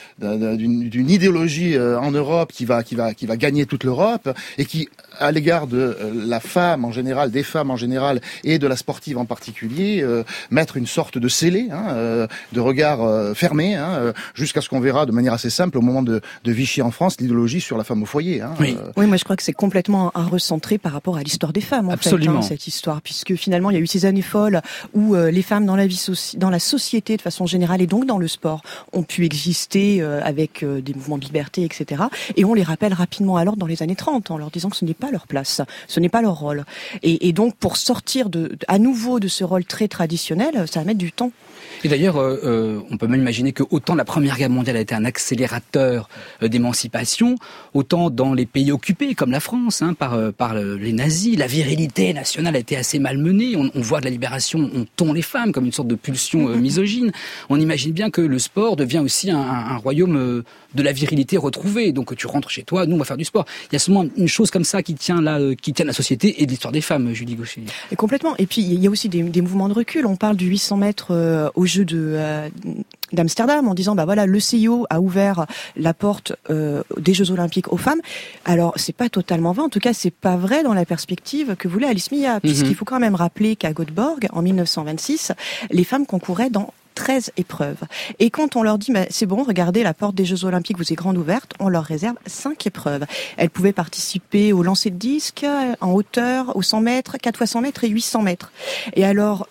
[SPEAKER 13] d'une idéologie en Europe qui va gagner toute l'Europe et qui, à l'égard de la femme en général, des femmes en général et de la sportive en particulier, mettre une sorte de scellé, de regard fermé, jusqu'à ce qu'on verra de manière assez simple au moment de Vichy en France l'idéologie sur la femme au foyer.
[SPEAKER 14] Oui, moi je crois que c'est complètement à recentrer par rapport à l'histoire des femmes, en fait, cette histoire, puisque finalement il y a eu ces années folles où les femmes dans la société de façon générale et donc dans le sport ont pu exister avec des mouvements de liberté, etc. Et on les rappelle rapidement à l'ordre dans les années 30 en leur disant que ce n'est pas leur place, ce n'est pas leur rôle. Et donc pour sortir à nouveau de ce rôle très traditionnel, ça va mettre du temps.
[SPEAKER 4] Et d'ailleurs, on peut même imaginer que autant la Première Guerre mondiale a été un accélérateur d'émancipation, autant dans les pays occupés comme la France, par les nazis, la virilité nationale a été assez malmenée. On voit de la libération, on tond les femmes comme une sorte de pulsion misogyne. On imagine bien que le sport devient aussi un royaume de la virilité retrouvée. Donc tu rentres chez toi, nous on va faire du sport. Il y a seulement une chose comme ça qui tient la société et de l'histoire des femmes, Julie Gaucher.
[SPEAKER 14] Et complètement. Et puis il y a aussi des mouvements de recul. On parle du 800 mètres aux Jeux d'Amsterdam en disant voilà, le CIO a ouvert la porte des Jeux Olympiques aux femmes. Alors c'est pas totalement vrai, en tout cas c'est pas vrai dans la perspective que voulait Alice Milla, puisqu'il faut quand même rappeler qu'à Göteborg en 1926 les femmes concouraient dans 13 épreuves. Et quand on leur dit c'est bon, regardez, la porte des Jeux Olympiques vous est grande ouverte, on leur réserve 5 épreuves. Elles pouvaient participer au lancer de disque, en hauteur, aux 100 mètres, 4 fois 100 mètres et 800 mètres. Et alors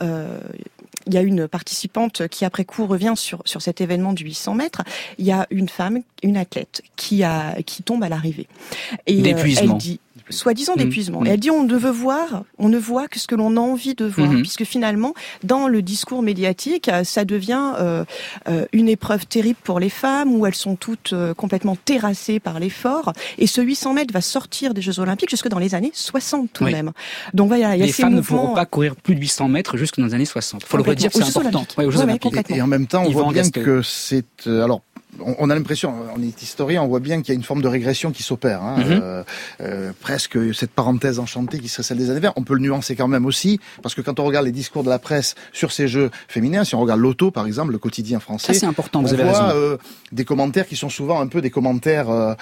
[SPEAKER 14] il y a une participante qui après coup revient sur cet événement du 800 mètres. Il y a une femme, une athlète qui tombe à l'arrivée. Et
[SPEAKER 4] d'épuisement.
[SPEAKER 14] Elle dit soi-disant d'épuisement. Et elle dit on ne voit que ce que l'on a envie de voir, puisque finalement dans le discours médiatique ça devient une épreuve terrible pour les femmes où elles sont toutes complètement terrassées par l'effort, et ce 800 mètres va sortir des Jeux Olympiques jusque dans les années 60 tout de même. Donc voilà, il y a
[SPEAKER 4] les
[SPEAKER 14] ces
[SPEAKER 4] femmes
[SPEAKER 14] mouvements...
[SPEAKER 4] ne pourront pas courir plus de 800 mètres jusque dans les années 60. Faut le redire, c'est important.
[SPEAKER 14] Aux Jeux Olympiques.
[SPEAKER 13] Et en même temps on voit bien que c'est on a l'impression, on est historien, on voit bien qu'il y a une forme de régression qui s'opère, presque cette parenthèse enchantée qui serait celle des années 20. On peut le nuancer quand même aussi, parce que quand on regarde les discours de la presse sur ces jeux féminins, si on regarde l'Auto par exemple, le quotidien français,
[SPEAKER 4] ça c'est important, vous
[SPEAKER 13] on
[SPEAKER 4] avez
[SPEAKER 13] voit
[SPEAKER 4] raison.
[SPEAKER 13] Des commentaires qui sont souvent un peu des commentaires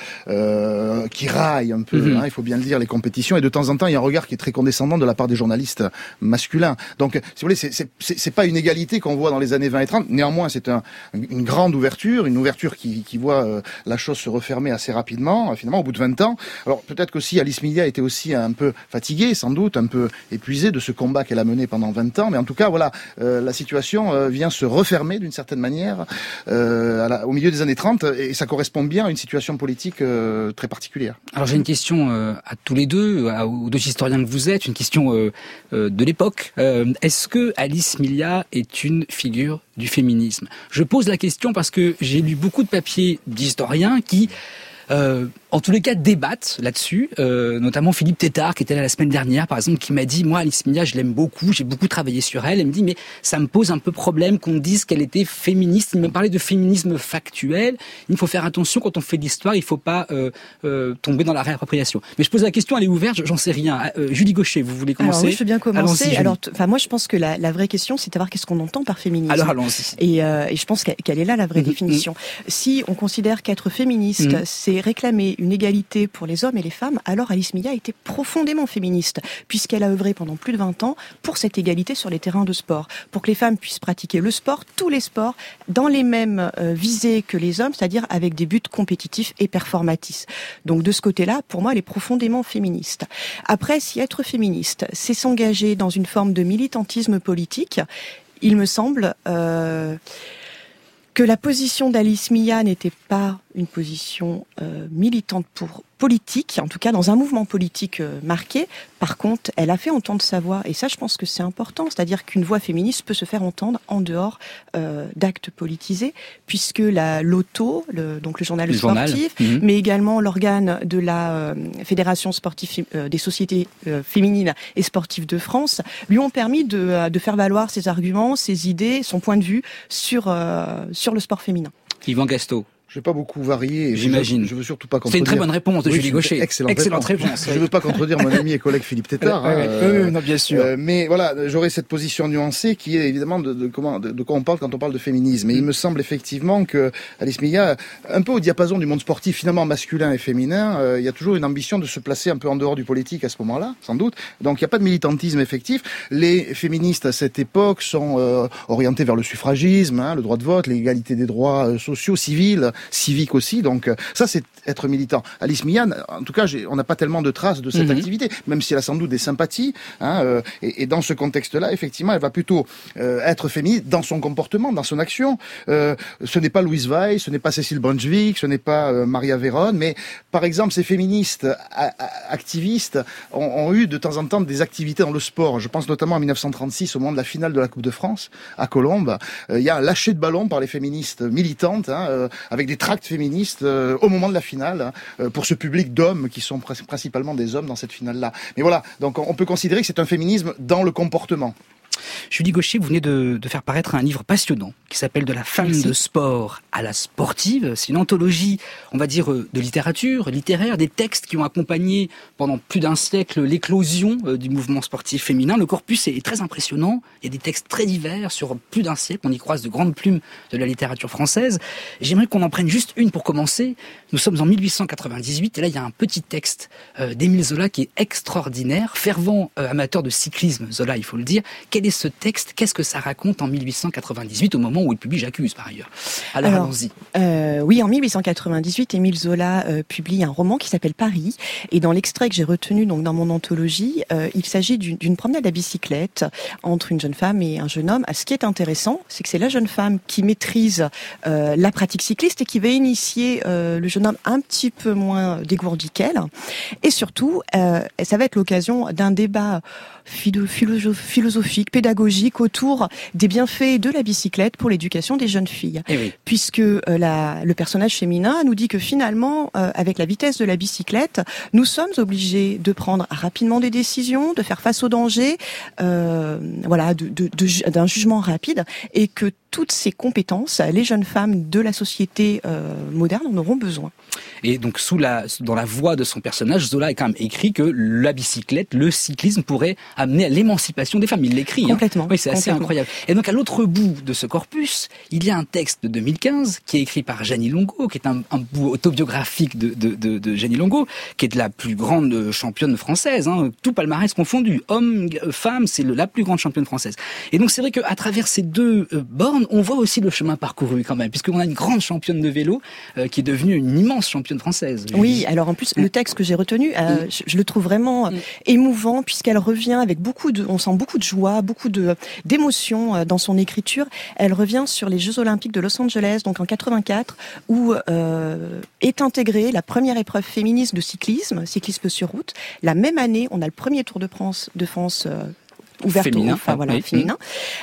[SPEAKER 13] qui raillent un peu, il faut bien le dire, les compétitions, et de temps en temps il y a un regard qui est très condescendant de la part des journalistes masculins. Donc si vous voulez, c'est pas une égalité qu'on voit dans les années 20 et 30, néanmoins c'est une grande ouverture, une ouverture ouverture qui voit la chose se refermer assez rapidement, finalement, au bout de 20 ans. Alors, peut-être qu'aussi Alice Milla était aussi un peu fatiguée, sans doute, un peu épuisée de ce combat qu'elle a mené pendant 20 ans. Mais en tout cas, voilà, la situation vient se refermer d'une certaine manière au milieu des années 30, et ça correspond bien à une situation politique très particulière.
[SPEAKER 4] Alors j'ai une question à tous les deux, aux deux historiens que vous êtes, une question de l'époque. Est-ce que Alice Milla est une figure du féminisme? Je pose la question parce que j'ai lu beaucoup de papiers d'historiens qui en tous les cas débattent là-dessus, notamment Philippe Tétard qui était là la semaine dernière par exemple, qui m'a dit moi Alice Milla je l'aime beaucoup, j'ai beaucoup travaillé sur elle, elle me dit mais ça me pose un peu problème qu'on dise qu'elle était féministe, il me parlait de féminisme factuel, il faut faire attention quand on fait de l'histoire, il faut pas tomber dans la réappropriation. Mais je pose la question, elle est ouverte, j'en sais rien. Julie Gaucher, vous voulez commencer?
[SPEAKER 14] Alors oui, je veux bien commencer. Alors moi je pense que la vraie question c'est de savoir qu'est-ce qu'on entend par féminisme.
[SPEAKER 4] Alors allons-y.
[SPEAKER 14] Et je pense qu'elle est là la vraie définition. Si on considère qu'être féministe c'est réclamer une égalité pour les hommes et les femmes, alors Alice Milla était profondément féministe, puisqu'elle a œuvré pendant plus de 20 ans pour cette égalité sur les terrains de sport, pour que les femmes puissent pratiquer le sport, tous les sports, dans les mêmes visées que les hommes, c'est-à-dire avec des buts compétitifs et performatifs. Donc de ce côté-là, pour moi, elle est profondément féministe. Après, si être féministe, c'est s'engager dans une forme de militantisme politique, il me semble que la position d'Alice Milla n'était pas une position militante pour politique, en tout cas dans un mouvement politique marqué. Par contre, elle a fait entendre sa voix, et ça je pense que c'est important, c'est-à-dire qu'une voix féministe peut se faire entendre en dehors d'actes politisés, puisque l'auto, donc le journal sportif, mais également l'organe de la Fédération sportive des sociétés féminines et sportives de France, lui ont permis de faire valoir ses arguments, ses idées, son point de vue sur le sport féminin.
[SPEAKER 4] Yvan Gastaut.
[SPEAKER 13] Je vais pas beaucoup varier.
[SPEAKER 4] J'imagine.
[SPEAKER 13] Je veux surtout pas contredire.
[SPEAKER 4] C'est une très bonne réponse de Julie Gaucher.
[SPEAKER 13] Excellente réponse. Je veux pas contredire mon ami et collègue Philippe Tétard.
[SPEAKER 4] Non, bien sûr.
[SPEAKER 13] Mais voilà, j'aurais cette position nuancée qui est évidemment de quoi on parle quand on parle de féminisme. Et il me semble effectivement que Alice Milla, un peu au diapason du monde sportif finalement masculin et féminin, il y a toujours une ambition de se placer un peu en dehors du politique à ce moment-là, sans doute. Donc il n'y a pas de militantisme effectif. Les féministes à cette époque sont orientés vers le suffragisme, le droit de vote, l'égalité des droits sociaux, civils, civique aussi, donc ça c'est être militant. Alice Milla, en tout cas, on n'a pas tellement de traces de cette activité, même si elle a sans doute des sympathies, et dans ce contexte-là, effectivement, elle va plutôt être féministe dans son comportement, dans son action. Ce n'est pas Louise Weiss, ce n'est pas Cécile Brunswick, ce n'est pas Maria Véron, mais par exemple, ces féministes activistes ont eu de temps en temps des activités dans le sport. Je pense notamment en 1936, au moment de la finale de la Coupe de France, à Colombes. Il y a un lâcher de ballon par les féministes militantes, avec des tracts féministes au moment de la finale, pour ce public d'hommes qui sont principalement des hommes dans cette finale-là. Mais voilà, donc on peut considérer que c'est un féminisme dans le comportement.
[SPEAKER 4] Julie Gaucher, vous venez de faire paraître un livre passionnant qui s'appelle De la femme de sport à la sportive. C'est une anthologie, on va dire, de littérature, littéraire, des textes qui ont accompagné pendant plus d'un siècle l'éclosion du mouvement sportif féminin. Le corpus est très impressionnant. Il y a des textes très divers sur plus d'un siècle. On y croise de grandes plumes de la littérature française. J'aimerais qu'on en prenne juste une pour commencer. Nous sommes en 1898 et là il y a un petit texte d'Émile Zola qui est extraordinaire. Fervent amateur de cyclisme, Zola, il faut le dire. Quel est ce texte? Qu'est-ce que ça raconte en 1898, au moment où il publie J'accuse, par ailleurs? Alors allons-y.
[SPEAKER 14] Oui, en 1898, Émile Zola publie un roman qui s'appelle Paris. Et dans l'extrait que j'ai retenu donc dans mon anthologie, il s'agit d'une promenade à bicyclette entre une jeune femme et un jeune homme. Ce qui est intéressant, c'est que c'est la jeune femme qui maîtrise la pratique cycliste et qui va initier le jeune homme un petit peu moins dégourdi qu'elle. Et surtout, ça va être l'occasion d'un débat philosophique, pédagogique autour des bienfaits de la bicyclette pour l'éducation des jeunes filles.
[SPEAKER 4] Oui.
[SPEAKER 14] Puisque le personnage féminin nous dit que finalement, avec la vitesse de la bicyclette, nous sommes obligés de prendre rapidement des décisions, de faire face aux dangers, d'un jugement rapide, et que toutes ces compétences, les jeunes femmes de la société moderne en auront besoin.
[SPEAKER 4] Et donc dans la voix de son personnage, Zola a quand même écrit que la bicyclette, le cyclisme pourrait amener à l'émancipation des femmes. Il l'écrit.
[SPEAKER 14] Complètement.
[SPEAKER 4] Oui, c'est assez incroyable. Et donc à l'autre bout de ce corpus, il y a un texte de 2015 qui est écrit par Jeannie Longo, qui est un bout autobiographique de Jeannie Longo, qui est la plus grande championne française, tout palmarès confondu. Homme, femme, c'est la plus grande championne française. Et donc c'est vrai qu'à travers ces deux bornes, on voit aussi le chemin parcouru quand même, puisqu'on a une grande championne de vélo qui est devenue une immense championne française.
[SPEAKER 14] Oui, alors en plus, le texte que j'ai retenu, je le trouve vraiment émouvant, puisqu'elle revient avec on sent beaucoup de joie, beaucoup d'émotion dans son écriture. Elle revient sur les Jeux Olympiques de Los Angeles, donc en 84, où est intégrée la première épreuve féministe de cyclisme sur route. La même année, on a le premier Tour de France ouvert
[SPEAKER 4] féminin,
[SPEAKER 14] féminin.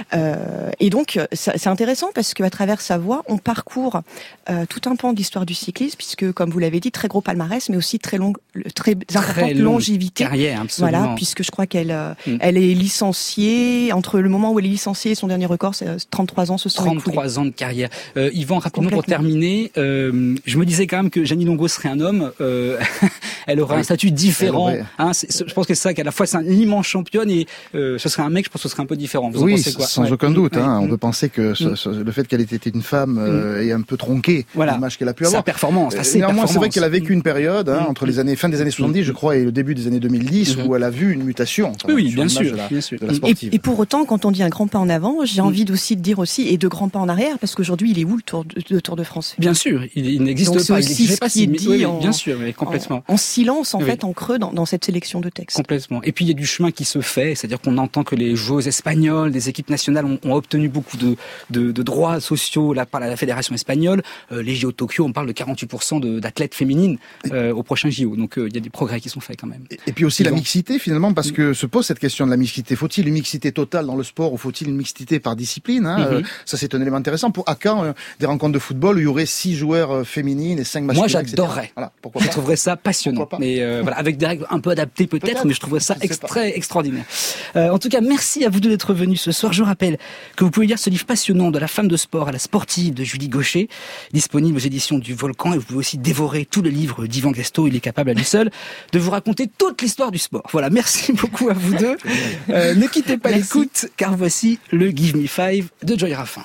[SPEAKER 14] Et donc, c'est intéressant parce qu'à travers sa voix, on parcourt tout un pan de l'histoire du cyclisme, puisque, comme vous l'avez dit, très gros palmarès, mais aussi très importante longévité.
[SPEAKER 4] Carrière, absolument.
[SPEAKER 14] Voilà, puisque je crois qu'elle elle est licenciée, entre le moment où elle est licenciée et son dernier record, c'est 33 ans, se sont écoulés.
[SPEAKER 4] 33 ans de carrière. Yvan, rapidement pour terminer, je me disais quand même que Jeannie Longo serait un homme, elle aurait un statut différent. Je pense que c'est ça qu'à la fois c'est une immense championne et ce serait un mec, je pense que ce serait un peu différent. Vous en pensez quoi?
[SPEAKER 13] Sans aucun doute. On peut penser que le fait qu'elle ait été une femme est un peu tronqué l'image qu'elle a pu avoir.
[SPEAKER 4] Sa performance,
[SPEAKER 13] néanmoins, c'est vrai qu'elle a vécu une période entre les années fin des années 70, je crois, et le début des années 2010, où elle a vu une mutation.
[SPEAKER 4] Oui, bien sûr.
[SPEAKER 13] De la sportive.
[SPEAKER 14] Et pour autant, quand on dit un grand pas en avant, j'ai envie aussi de dire aussi et de grands pas en arrière, parce qu'aujourd'hui, il est où le Tour de France?
[SPEAKER 4] Bien sûr, il n'existe
[SPEAKER 14] donc,
[SPEAKER 4] pas.
[SPEAKER 14] C'est aussi ce qui est dit
[SPEAKER 4] bien sûr, mais complètement.
[SPEAKER 14] En silence, en fait, en creux dans cette sélection de textes.
[SPEAKER 4] Complètement. Et puis il y a du chemin qui se fait, c'est-à-dire qu'on entend que les joueuses espagnoles, des équipes nationales ont obtenu beaucoup de droits sociaux par la fédération espagnole. Les JO Tokyo, on parle de 48% d'athlètes féminines au prochain JO. Donc il y a des progrès qui sont faits quand même.
[SPEAKER 13] Et puis aussi la mixité finalement, parce que se pose cette question de la mixité. Faut-il une mixité totale dans le sport ou faut-il une mixité par discipline? Ça c'est un élément intéressant. À quand des rencontres de football où il y aurait 6 joueurs féminines et 5 masculins?
[SPEAKER 4] Moi j'adorerais. Voilà, je trouverais ça passionnant. Mais avec des règles un peu adaptées peut-être, mais je trouverais ça très extraordinaire. En tout cas, merci à vous deux d'être venus ce soir. Je rappelle que vous pouvez lire ce livre passionnant de la femme de sport à la sportive de Julie Gaucher, disponible aux éditions du Volcan, et vous pouvez aussi dévorer tout le livre d'Yvan Guesto. Il est capable à lui seul de vous raconter toute l'histoire du sport. Voilà, merci beaucoup à vous deux. Ne quittez pas l'écoute, car voici le Give Me 5 de Joy Raffin.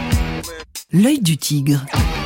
[SPEAKER 6] L'œil du tigre.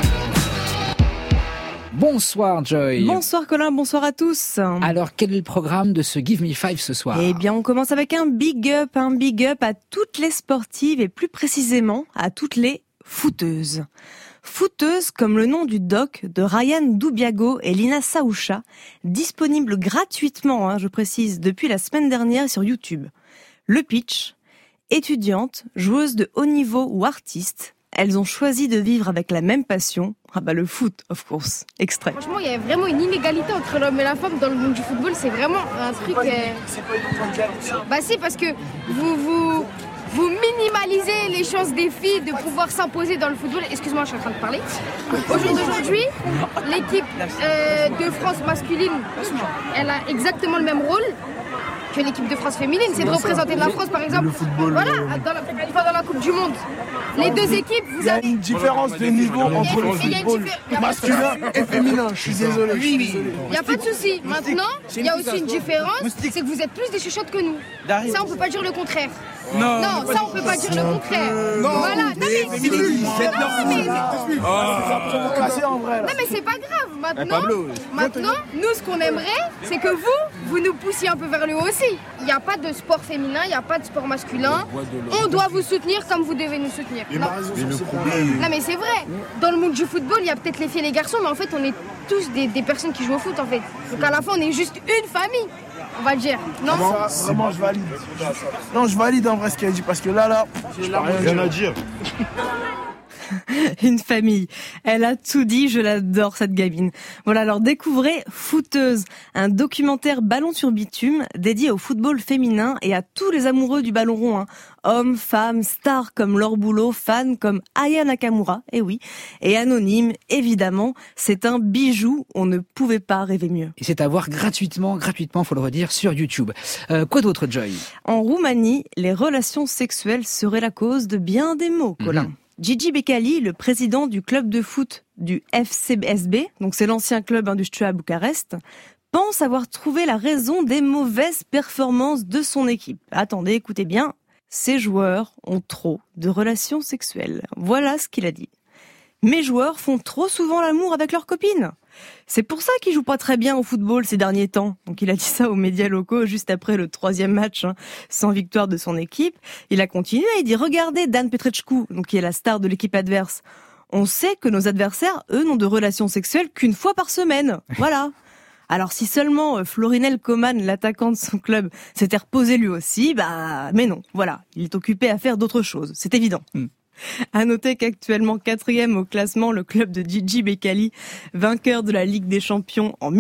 [SPEAKER 4] Bonsoir Joy.
[SPEAKER 18] Bonsoir Colin, bonsoir à tous.
[SPEAKER 4] Alors quel est le programme de ce Give Me 5 ce soir?
[SPEAKER 18] Eh bien on commence avec un big up à toutes les sportives et plus précisément à toutes les footeuses. Footeuses comme le nom du doc de Ryan Dubiago et Lina Saoucha, disponible gratuitement, je précise, depuis la semaine dernière sur YouTube. Le pitch, étudiantes, joueuses de haut niveau ou artistes, elles ont choisi de vivre avec la même passion, le foot, of course. Extrait.
[SPEAKER 19] Franchement, il y a vraiment une inégalité entre l'homme et la femme dans le monde du football. C'est vraiment un truc... C'est pas une grande. Bah si, parce que vous minimalisez les chances des filles de pouvoir s'imposer dans le football. Excuse-moi, je suis en train de parler. Au jour d'aujourd'hui, l'équipe de France masculine, elle a exactement le même rôle que l'équipe de France féminine, c'est de représenter la France par exemple. Voilà, dans la Coupe du Monde. Les deux équipes, vous avez...
[SPEAKER 20] Il y a une différence de niveau entre le football masculin et féminin, je suis désolé.
[SPEAKER 19] Il n'y a pas de souci. Maintenant, il y a aussi une différence, c'est que vous êtes plus des chuchotes que nous. Ça, on peut pas dire le contraire. Non, ça on peut pas dire le contraire. Voilà, non mais c'est pas grave. Maintenant, nous ce qu'on aimerait, c'est que vous nous poussiez un peu vers le haut aussi. Il n'y a pas de sport féminin, il n'y a pas de sport masculin. On doit vous soutenir comme vous devez nous soutenir. Non mais c'est vrai. Dans le monde du football, il y a peut-être les filles et les garçons, mais en fait on est tous des personnes qui jouent au foot en fait. Donc à la fin on est juste une famille. On va le dire, non?
[SPEAKER 20] Vraiment, je valide. Non, je valide en vrai ce qu'elle dit, parce que là, j'ai rien à dire.
[SPEAKER 18] Une famille. Elle a tout dit, je l'adore cette gamine. Voilà, alors découvrez Footeuse, un documentaire ballon sur bitume dédié au football féminin et à tous les amoureux du ballon rond. Hommes, femmes, stars comme Laure Boulot, fans comme Aya Nakamura, et anonyme, évidemment, c'est un bijou, on ne pouvait pas rêver mieux.
[SPEAKER 4] Et c'est à voir gratuitement, faut le redire, sur YouTube. Quoi d'autre, Joy?
[SPEAKER 18] En Roumanie, les relations sexuelles seraient la cause de bien des maux, Colin. Gigi Becali, le président du club de foot du FCSB, donc c'est l'ancien club industriel à Bucarest, pense avoir trouvé la raison des mauvaises performances de son équipe. Attendez, écoutez bien, ces joueurs ont trop de relations sexuelles. Voilà ce qu'il a dit. Mes joueurs font trop souvent l'amour avec leurs copines. C'est pour ça qu'il joue pas très bien au football ces derniers temps. Donc il a dit ça aux médias locaux juste après le 3e match, sans victoire de son équipe. Il a continué, il dit « Regardez Dan Petrescu, donc qui est la star de l'équipe adverse. On sait que nos adversaires, eux, n'ont de relations sexuelles qu'une fois par semaine. Voilà. » Alors si seulement Florinel Coman, l'attaquant de son club, s'était reposé lui aussi, mais non, voilà, il est occupé à faire d'autres choses, c'est évident. À noter qu'actuellement 4e au classement, le club de Gigi Becali, vainqueur de la Ligue des Champions en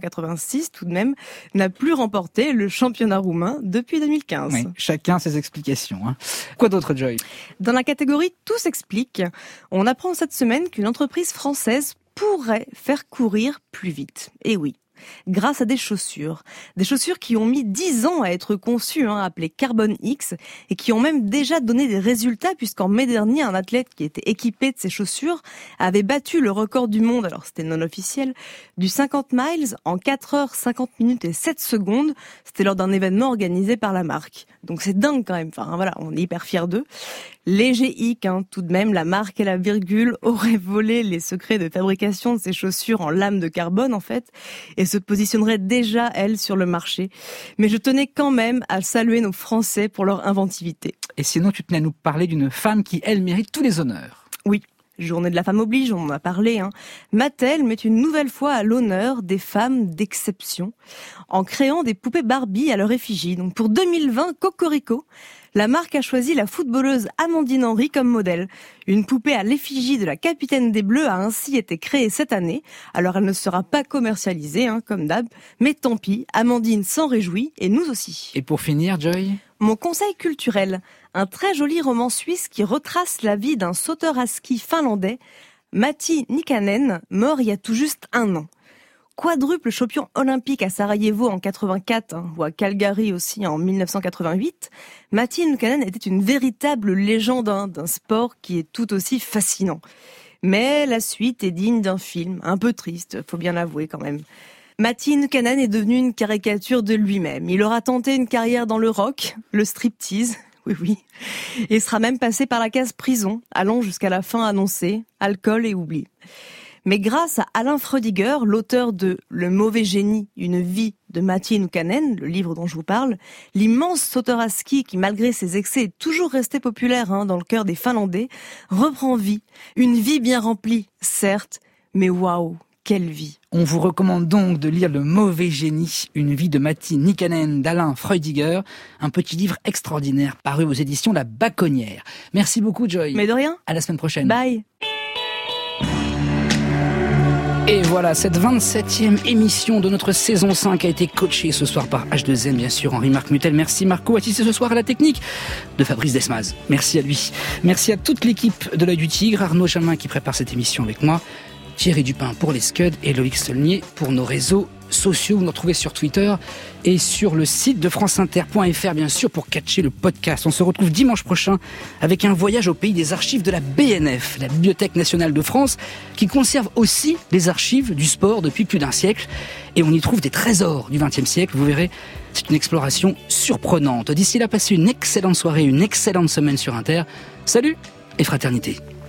[SPEAKER 18] 1986 tout de même, n'a plus remporté le championnat roumain depuis 2015.
[SPEAKER 4] Oui, chacun ses explications. Quoi d'autre, Joy ?
[SPEAKER 18] Dans la catégorie Tout s'explique, on apprend cette semaine qu'une entreprise française pourrait faire courir plus vite. Et oui. Grâce à des chaussures qui ont mis 10 ans à être conçues, appelées Carbon X, et qui ont même déjà donné des résultats, puisqu'en mai dernier, un athlète qui était équipé de ces chaussures avait battu le record du monde, alors c'était non officiel, du 50 miles en 4 heures, 50 minutes et 7 secondes. C'était lors d'un événement organisé par la marque. Donc c'est dingue quand même, enfin voilà, on est hyper fiers d'eux. Léger hic, tout de même, la marque et la virgule auraient volé les secrets de fabrication de ces chaussures en lame de carbone en fait, et se positionnerait déjà, elle, sur le marché. Mais je tenais quand même à saluer nos Français pour leur inventivité.
[SPEAKER 4] Et sinon, tu tenais à nous parler d'une femme qui, elle, mérite tous les honneurs.
[SPEAKER 18] Oui. Journée de la femme oblige, on en a parlé. Mattel met une nouvelle fois à l'honneur des femmes d'exception en créant des poupées Barbie à leur effigie. Donc pour 2020, Cocorico, la marque a choisi la footballeuse Amandine Henry comme modèle. Une poupée à l'effigie de la capitaine des Bleus a ainsi été créée cette année. Alors elle ne sera pas commercialisée, comme d'hab, mais tant pis, Amandine s'en réjouit et nous aussi.
[SPEAKER 4] Et pour finir, Joy ?
[SPEAKER 18] Mon conseil culturel, un très joli roman suisse qui retrace la vie d'un sauteur à ski finlandais, Matti Nikkanen, mort il y a tout juste 1 an. Quadruple champion olympique à Sarajevo en 84, ou à Calgary aussi en 1988, Matti Nikkanen était une véritable légende d'un sport qui est tout aussi fascinant. Mais la suite est digne d'un film, un peu triste, faut bien l'avouer quand même. Matti Nikkanen est devenu une caricature de lui-même. Il aura tenté une carrière dans le rock, le striptease, oui, et sera même passé par la case prison, allant jusqu'à la fin annoncée, alcool et oubli. Mais grâce à Alain Freudiger, l'auteur de Le mauvais génie, une vie de Matti Nikkanen, le livre dont je vous parle, l'immense sauteur à ski qui, malgré ses excès, est toujours resté populaire dans le cœur des Finlandais, reprend vie. Une vie bien remplie, certes, mais waouh, quelle vie.
[SPEAKER 4] On vous recommande donc de lire Le mauvais génie, une vie de Matti Nikkanen d'Alain Freudiger, un petit livre extraordinaire paru aux éditions La Baconnière. Merci beaucoup, Joy.
[SPEAKER 18] Mais de rien.
[SPEAKER 4] À la semaine prochaine.
[SPEAKER 18] Bye.
[SPEAKER 4] Et voilà, cette 27e émission de notre saison 5 a été coachée ce soir par H2M, bien sûr, Henri-Marc Mutel. Merci Marco, assisté ce soir à la technique de Fabrice Desmaz. Merci à lui. Merci à toute l'équipe de l'Œil du Tigre, Arnaud Jamin qui prépare cette émission avec moi, Thierry Dupin pour les Scuds et Loïc Saulnier pour nos réseaux sociaux. Vous nous retrouvez sur Twitter et sur le site de franceinter.fr, bien sûr, pour catcher le podcast. On se retrouve dimanche prochain avec un voyage au pays des archives de la BNF, la Bibliothèque nationale de France, qui conserve aussi les archives du sport depuis plus d'1 siècle. Et on y trouve des trésors du XXe siècle. Vous verrez, c'est une exploration surprenante. D'ici là, passez une excellente soirée, une excellente semaine sur Inter. Salut et fraternité.